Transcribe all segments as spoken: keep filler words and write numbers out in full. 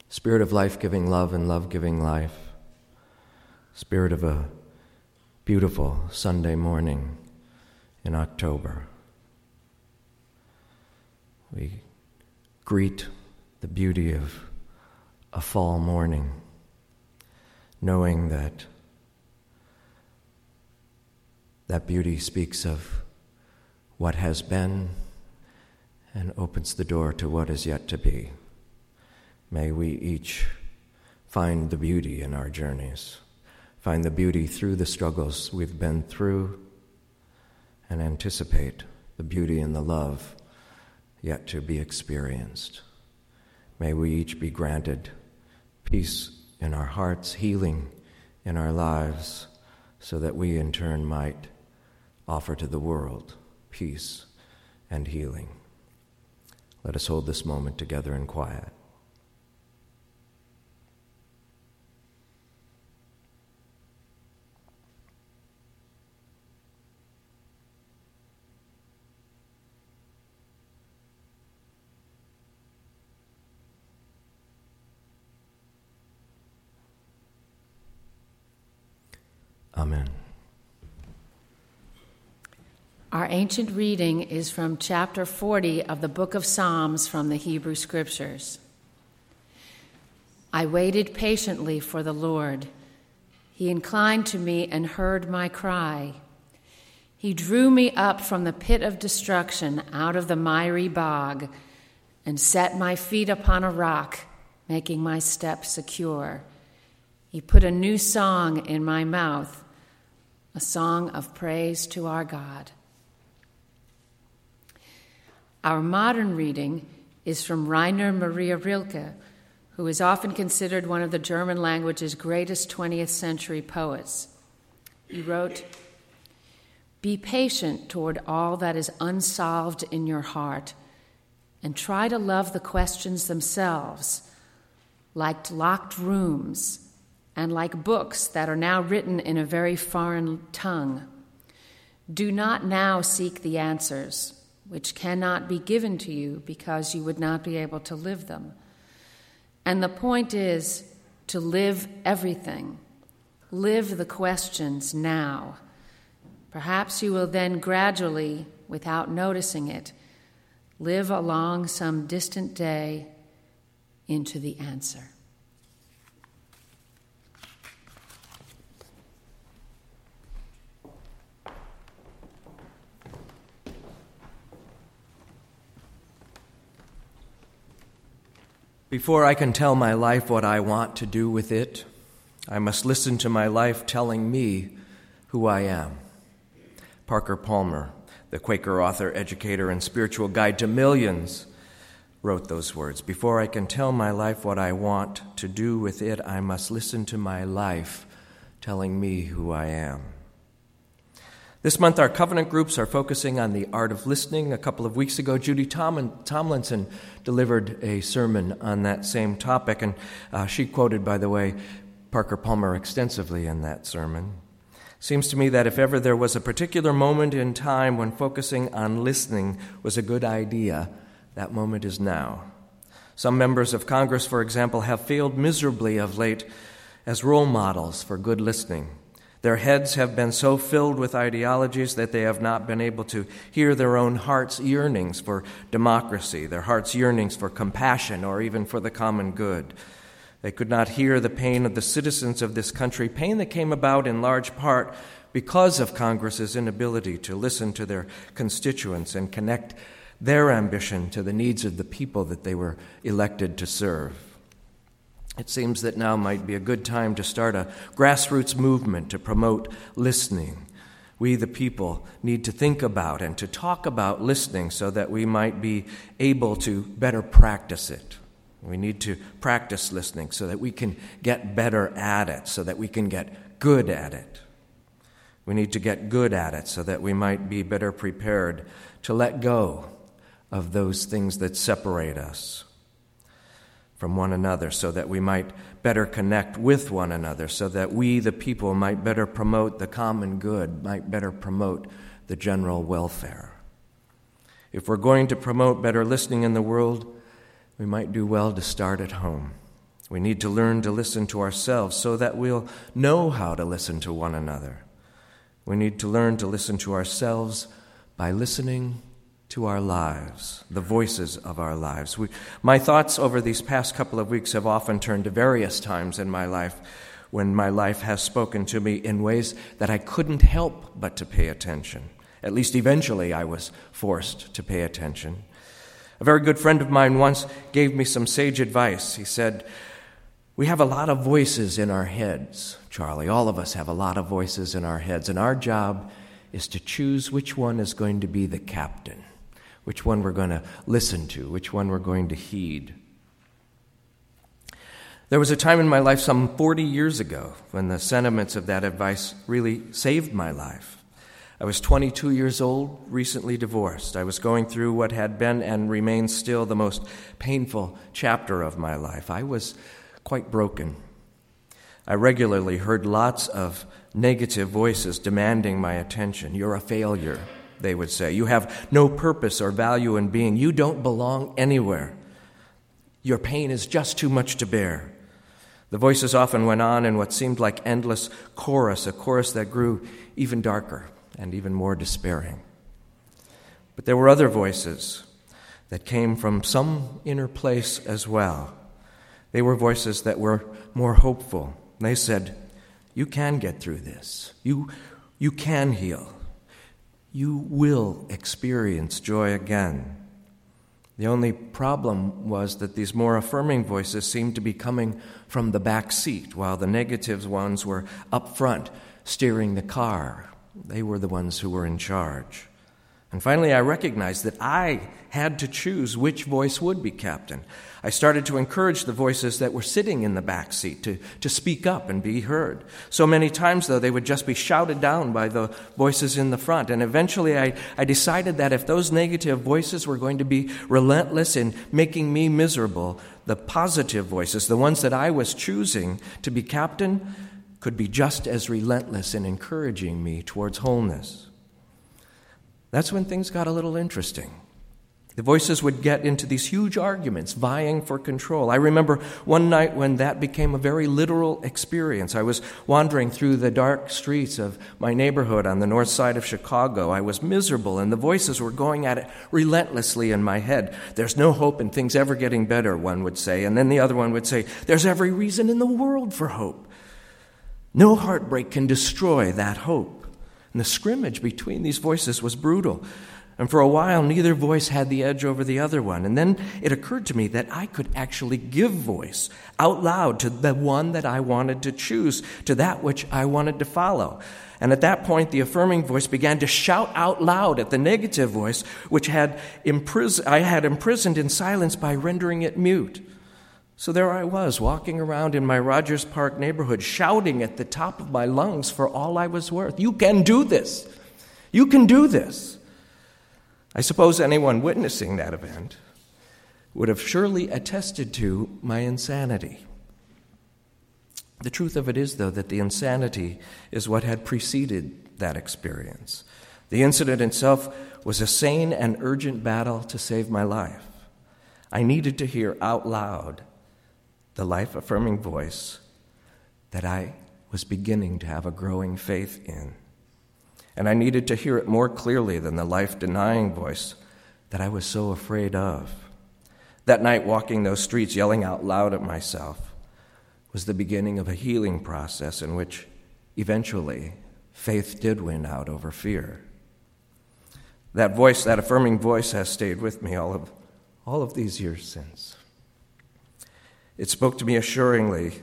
Spirit of life-giving love and love-giving life. Spirit of a beautiful Sunday morning in October. We greet the beauty of a fall morning, knowing that that beauty speaks of what has been and opens the door to what is yet to be. May we each find the beauty in our journeys, find the beauty through the struggles we've been through, and anticipate the beauty and the love yet to be experienced. May we each be granted peace in our hearts, healing in our lives, so that we in turn might offer to the world peace and healing. Let us hold this moment together in quiet. Amen. Our ancient reading is from chapter forty of the book of Psalms from the Hebrew Scriptures. I waited patiently for the Lord. He inclined to me and heard my cry. He drew me up from the pit of destruction, out of the miry bog, and set my feet upon a rock, making my steps secure. He put a new song in my mouth, a song of praise to our God. Our modern reading is from Rainer Maria Rilke, who is often considered one of the German language's greatest twentieth century poets. He wrote, "Be patient toward all that is unsolved in your heart, and try to love the questions themselves, like locked rooms, and like books that are now written in a very foreign tongue. Do not now seek the answers, which cannot be given to you because you would not be able to live them. And the point is to live everything. Live the questions now. Perhaps you will then gradually, without noticing it, live along some distant day into the answer." Before I can tell my life what I want to do with it, I must listen to my life telling me who I am. Parker Palmer, the Quaker author, educator, and spiritual guide to millions, wrote those words. Before I can tell my life what I want to do with it, I must listen to my life telling me who I am. This month, our covenant groups are focusing on the art of listening. A couple of weeks ago, Judy Tom- Tomlinson delivered a sermon on that same topic, and uh, she quoted, by the way, Parker Palmer extensively in that sermon. Seems to me that if ever there was a particular moment in time when focusing on listening was a good idea, that moment is now. Some members of Congress, for example, have failed miserably of late as role models for good listening. Their heads have been so filled with ideologies that they have not been able to hear their own heart's yearnings for democracy, their heart's yearnings for compassion, or even for the common good. They could not hear the pain of the citizens of this country, pain that came about in large part because of Congress's inability to listen to their constituents and connect their ambition to the needs of the people that they were elected to serve. It seems that now might be a good time to start a grassroots movement to promote listening. We, the people, need to think about and to talk about listening so that we might be able to better practice it. We need to practice listening so that we can get better at it, so that we can get good at it. We need to get good at it so that we might be better prepared to let go of those things that separate us from one another, so that we might better connect with one another, so that we, the people, might better promote the common good, might better promote the general welfare. If we're going to promote better listening in the world, we might do well to start at home. We need to learn to listen to ourselves so that we'll know how to listen to one another. We need to learn to listen to ourselves by listening to our lives, the voices of our lives. We, my thoughts over these past couple of weeks have often turned to various times in my life when my life has spoken to me in ways that I couldn't help but to pay attention. At least eventually I was forced to pay attention. A very good friend of mine once gave me some sage advice. He said, "We have a lot of voices in our heads, Charlie. All of us have a lot of voices in our heads, and our job is to choose which one is going to be the captain, which one we're going to listen to, which one we're going to heed." There was a time in my life some forty years ago when the sentiments of that advice really saved my life. I was twenty-two years old, recently divorced. I was going through what had been and remains still the most painful chapter of my life. I was quite broken. I regularly heard lots of negative voices demanding my attention. "You're a failure," they would say. "You have no purpose or value in being. You don't belong anywhere. Your pain is just too much to bear." The voices often went on in what seemed like endless chorus, a chorus that grew even darker and even more despairing. But there were other voices that came from some inner place as well. They were voices that were more hopeful. They said, "You can get through this. You, you can heal. You will experience joy again." The only problem was that these more affirming voices seemed to be coming from the back seat, while the negative ones were up front, steering the car. They were the ones who were in charge. And finally, I recognized that I had to choose which voice would be captain. I started to encourage the voices that were sitting in the back seat to, to speak up and be heard. So many times, though, they would just be shouted down by the voices in the front. And eventually, I, I decided that if those negative voices were going to be relentless in making me miserable, the positive voices, the ones that I was choosing to be captain, could be just as relentless in encouraging me towards wholeness. That's when things got a little interesting. The voices would get into these huge arguments, vying for control. I remember one night when that became a very literal experience. I was wandering through the dark streets of my neighborhood on the north side of Chicago. I was miserable, and the voices were going at it relentlessly in my head. "There's no hope in things ever getting better," one would say. And then the other one would say, "There's every reason in the world for hope. No heartbreak can destroy that hope." And the scrimmage between these voices was brutal. And for a while, neither voice had the edge over the other one. And then it occurred to me that I could actually give voice out loud to the one that I wanted to choose, to that which I wanted to follow. And at that point, the affirming voice began to shout out loud at the negative voice, which had impris- I had imprisoned in silence by rendering it mute. So there I was, walking around in my Rogers Park neighborhood, shouting at the top of my lungs for all I was worth. "You can do this. You can do this." I suppose anyone witnessing that event would have surely attested to my insanity. The truth of it is, though, that the insanity is what had preceded that experience. The incident itself was a sane and urgent battle to save my life. I needed to hear out loud the life-affirming voice that I was beginning to have a growing faith in. And I needed to hear it more clearly than the life-denying voice that I was so afraid of. That night, walking those streets, yelling out loud at myself, was the beginning of a healing process in which, eventually, faith did win out over fear. That voice, that affirming voice, has stayed with me all of, all of these years since. It spoke to me assuringly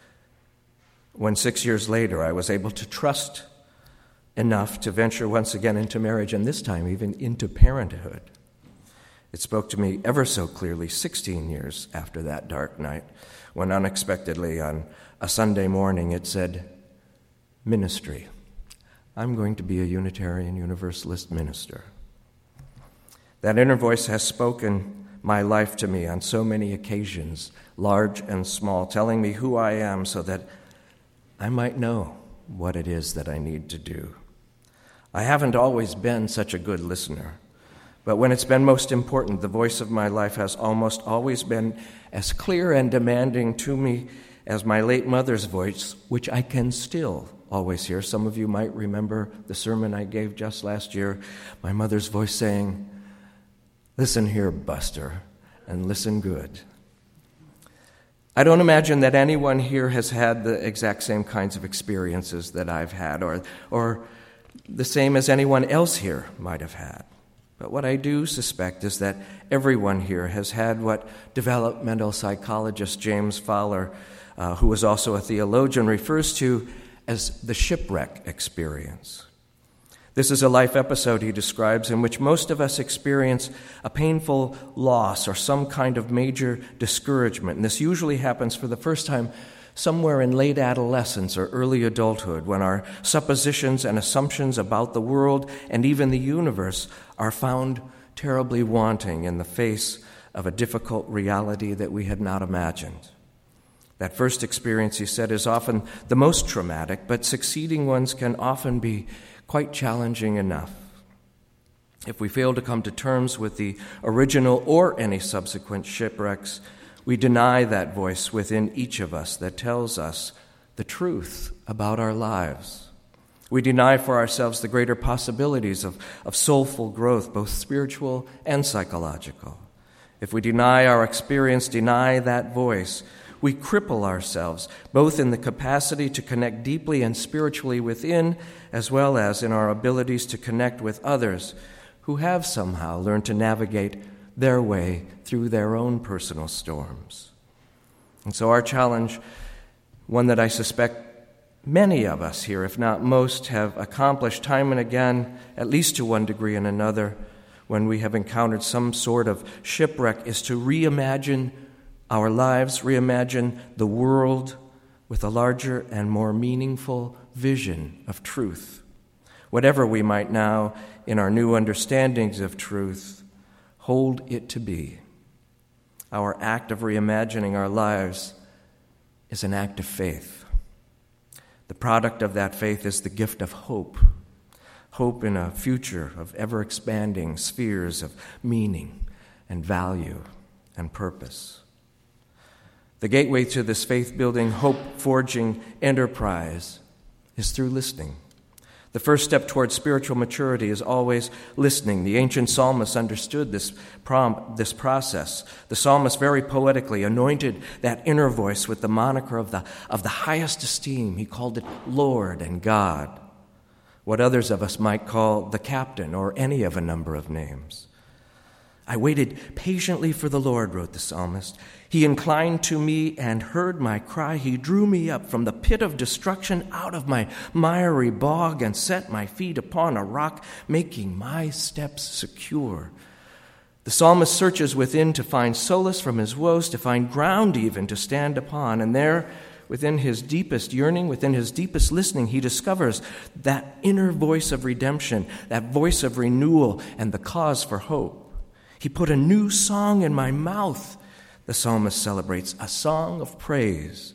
when six years later I was able to trust enough to venture once again into marriage, and this time even into parenthood. It spoke to me ever so clearly sixteen years after that dark night, when unexpectedly on a Sunday morning it said, "Ministry. I'm going to be a Unitarian Universalist minister." That inner voice has spoken my life to me on so many occasions, large and small, telling me who I am so that I might know what it is that I need to do. I haven't always been such a good listener, But when it's been most important, the voice of my life has almost always been as clear and demanding to me as my late mother's voice, which I can still always hear. Some of you might remember the sermon I gave just last year, my mother's voice saying, "Listen here, Buster, and listen good." I don't imagine that anyone here has had the exact same kinds of experiences that I've had, or, or the same as anyone else here might have had. But what I do suspect is that everyone here has had what developmental psychologist James Fowler, uh, who was also a theologian, refers to as the shipwreck experience. This is a life episode he describes in which most of us experience a painful loss or some kind of major discouragement. And this usually happens for the first time somewhere in late adolescence or early adulthood, when our suppositions and assumptions about the world and even the universe are found terribly wanting in the face of a difficult reality that we had not imagined. That first experience, he said, is often the most traumatic, but succeeding ones can often be quite challenging enough. If we fail to come to terms with the original or any subsequent shipwrecks, we deny that voice within each of us that tells us the truth about our lives. We deny for ourselves the greater possibilities of, of soulful growth, both spiritual and psychological. If we deny our experience, deny that voice, we cripple ourselves, both in the capacity to connect deeply and spiritually within, as well as in our abilities to connect with others who have somehow learned to navigate their way through their own personal storms. And so our challenge, one that I suspect many of us here, if not most, have accomplished time and again, at least to one degree and another, when we have encountered some sort of shipwreck, is to reimagine our lives, reimagine the world with a larger and more meaningful vision of truth. Whatever we might now, in our new understandings of truth, hold it to be. Our act of reimagining our lives is an act of faith. The product of that faith is the gift of hope. Hope in a future of ever-expanding spheres of meaning and value and purpose. The gateway to this faith-building, hope-forging enterprise is through listening. The first step towards spiritual maturity is always listening. The ancient psalmist understood this, prom- this process. The psalmist very poetically anointed that inner voice with the moniker of the, of the highest esteem. He called it Lord and God, what others of us might call the captain or any of a number of names. I waited patiently for the Lord, wrote the psalmist. He inclined to me and heard my cry. He drew me up from the pit of destruction, out of my miry bog, and set my feet upon a rock, making my steps secure. The psalmist searches within to find solace from his woes, to find ground even to stand upon. And there, within his deepest yearning, within his deepest listening, he discovers that inner voice of redemption, that voice of renewal, and the cause for hope. He put a new song in my mouth, the psalmist celebrates, a song of praise.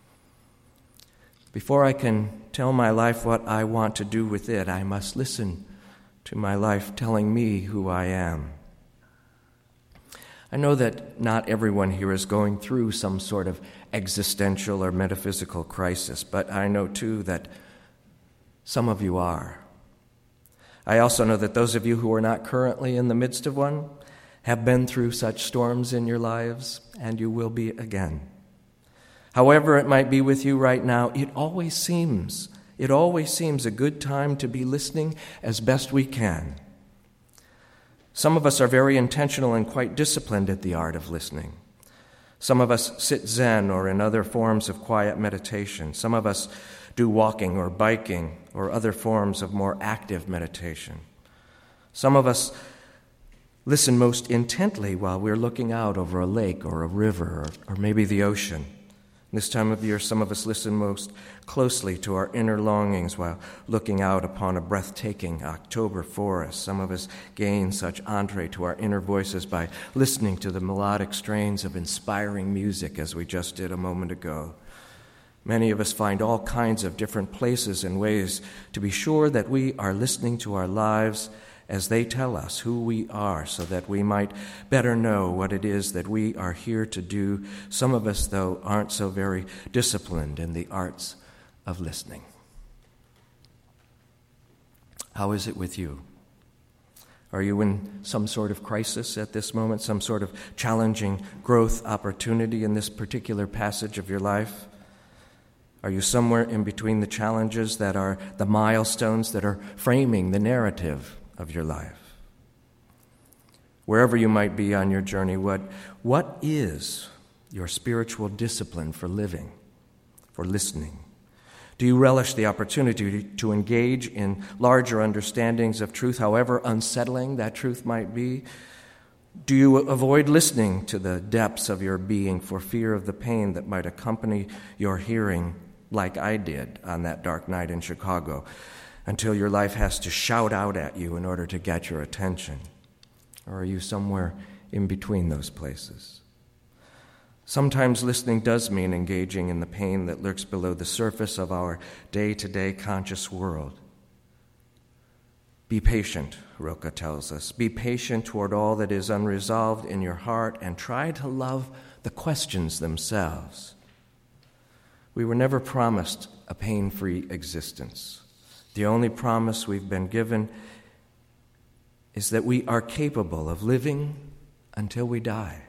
Before I can tell my life what I want to do with it, I must listen to my life telling me who I am. I know that not everyone here is going through some sort of existential or metaphysical crisis, but I know too that some of you are. I also know that those of you who are not currently in the midst of one have been through such storms in your lives, and you will be again. However it might be with you right now, it always seems, it always seems a good time to be listening as best we can. Some of us are very intentional and quite disciplined at the art of listening. Some of us sit Zen or in other forms of quiet meditation. Some of us do walking or biking or other forms of more active meditation. Some of us listen most intently while we're looking out over a lake or a river or, or maybe the ocean. This time of year, some of us listen most closely to our inner longings while looking out upon a breathtaking October forest. Some of us gain such entree to our inner voices by listening to the melodic strains of inspiring music, as we just did a moment ago. Many of us find all kinds of different places and ways to be sure that we are listening to our lives as they tell us who we are so that we might better know what it is that we are here to do. Some of us, though, aren't so very disciplined in the arts of listening. How is it with you? Are you in some sort of crisis at this moment, some sort of challenging growth opportunity in this particular passage of your life? Are you somewhere in between the challenges that are the milestones that are framing the narrative of your life? Wherever you might be on your journey, what, what is your spiritual discipline for living, for listening? Do you relish the opportunity to engage in larger understandings of truth, however unsettling that truth might be? Do you avoid listening to the depths of your being for fear of the pain that might accompany your hearing, like I did on that dark night in Chicago, until your life has to shout out at you in order to get your attention? Or are you somewhere in between those places? Sometimes listening does mean engaging in the pain that lurks below the surface of our day-to-day conscious world. Be patient, Rilke tells us. Be patient toward all that is unresolved in your heart and try to love the questions themselves. We were never promised a pain-free existence. The only promise we've been given is that we are capable of living until we die.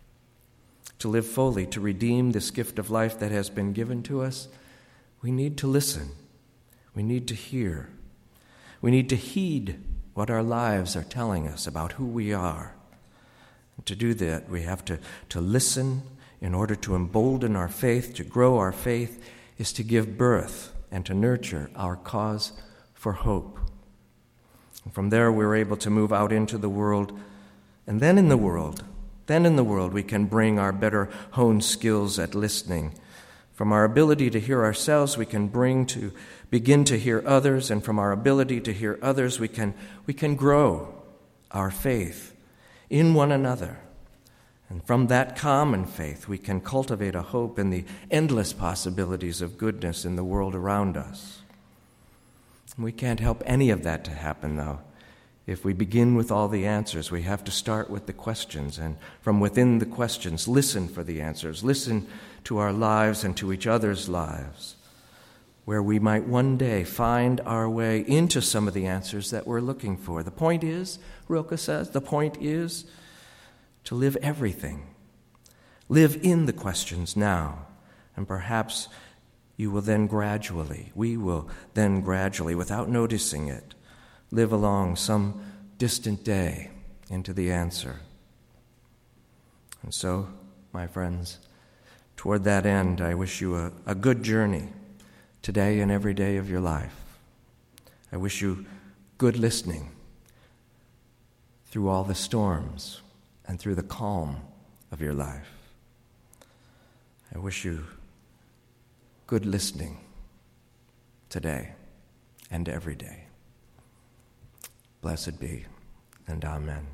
To live fully, to redeem this gift of life that has been given to us, we need to listen. We need to hear. We need to heed what our lives are telling us about who we are. And to do that, we have to, to listen in order to embolden our faith, to grow our faith, is to give birth and to nurture our cause for hope. And from there, we're able to move out into the world, and then in the world, Then in the world we can bring our better honed skills at listening. From our ability to hear ourselves, we can bring to begin to hear others, and from our ability to hear others, we can we can grow our faith in one another. And from that common faith, we can cultivate a hope in the endless possibilities of goodness in the world around us. We can't help any of that to happen, though. If we begin with all the answers, we have to start with the questions, and from within the questions, listen for the answers. Listen to our lives and to each other's lives, where we might one day find our way into some of the answers that we're looking for. The point is, Rilke says, the point is to live everything. Live in the questions now, and perhaps you will then gradually, we will then gradually, without noticing it, live along some distant day into the answer. And so, my friends, toward that end, I wish you a, a good journey today and every day of your life. I wish you good listening through all the storms and through the calm of your life. I wish you good listening today and every day. Blessed be, and amen.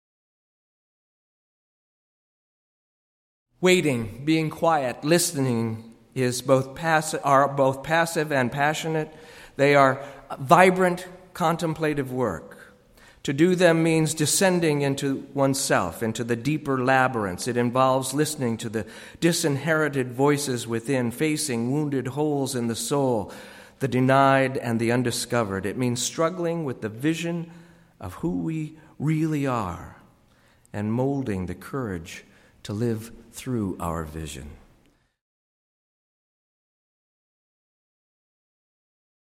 Waiting, being quiet, listening is both passive, are both passive and passionate. They are vibrant, contemplative work. To do them means descending into oneself, into the deeper labyrinths. It involves listening to the disinherited voices within, facing wounded holes in the soul, the denied and the undiscovered. It means struggling with the vision of who we really are and molding the courage to live through our vision.